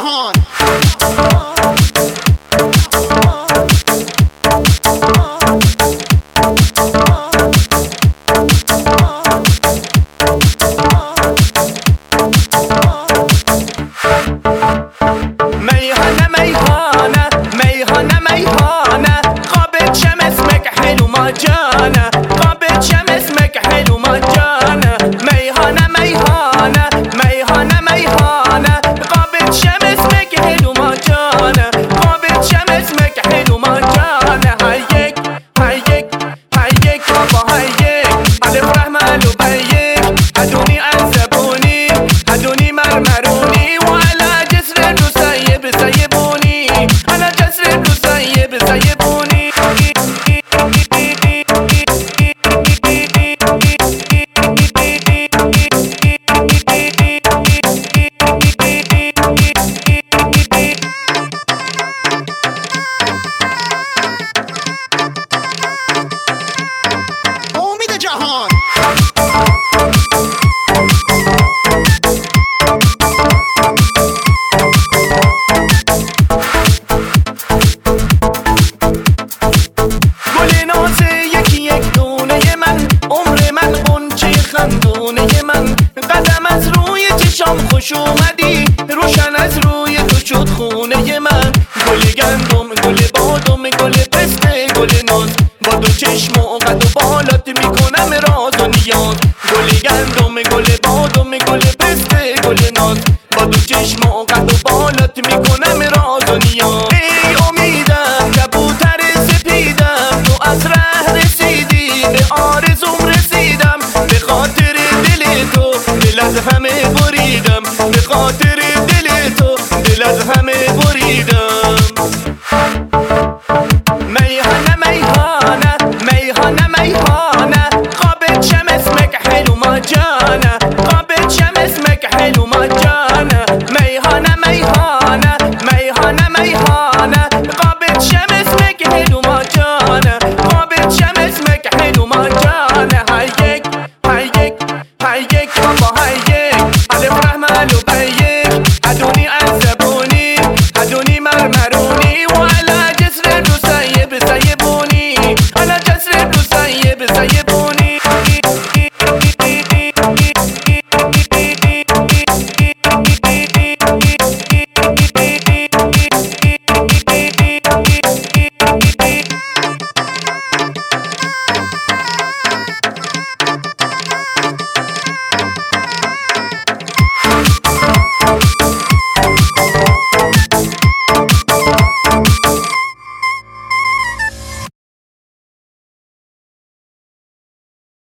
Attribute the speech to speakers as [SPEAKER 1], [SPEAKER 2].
[SPEAKER 1] جهان.
[SPEAKER 2] میهانه میهانه میهانه میهانه قابل شم اسمك حلو مجانه قابل شم اسمك حلو مجانه میهانه میهانه میهانه میهانه قابل شم اسمك حلو مجانه قابل شم اسمك حلو مجانه هيك هيك هيك بابا هيك الف رحمه الو بيك هدوني عذبوني هدوني مرمروني وعلى جسر الرسيب سيبوني على جسر الرسيب سيبوني
[SPEAKER 1] امید جهان.
[SPEAKER 2] گل ناز یکی یک دونه من عمر من غنچه خندونه من قدم از روی چشام خوش اومدی روشن از روی تو شد خونه من گل گندم گل بادم گل پسته گل ناز با دو چشم و قد و بالات میکنم راز و نیاز گل گندم گل بادم گل پسته گل ناز با دو چشم و قد و بالات میکنم راز و نیاز ای امیدم کبوتر سپیدم تو از ره رسیدی به آرزوم رسیدم به خاطر دل تو دل از همه بریدم به خاطر دل تو دل از همه بریدم میهانه میهانه میهانه میهانه قابل شم اسمك حلو مجانه قابل شم اسمك حلو مجانه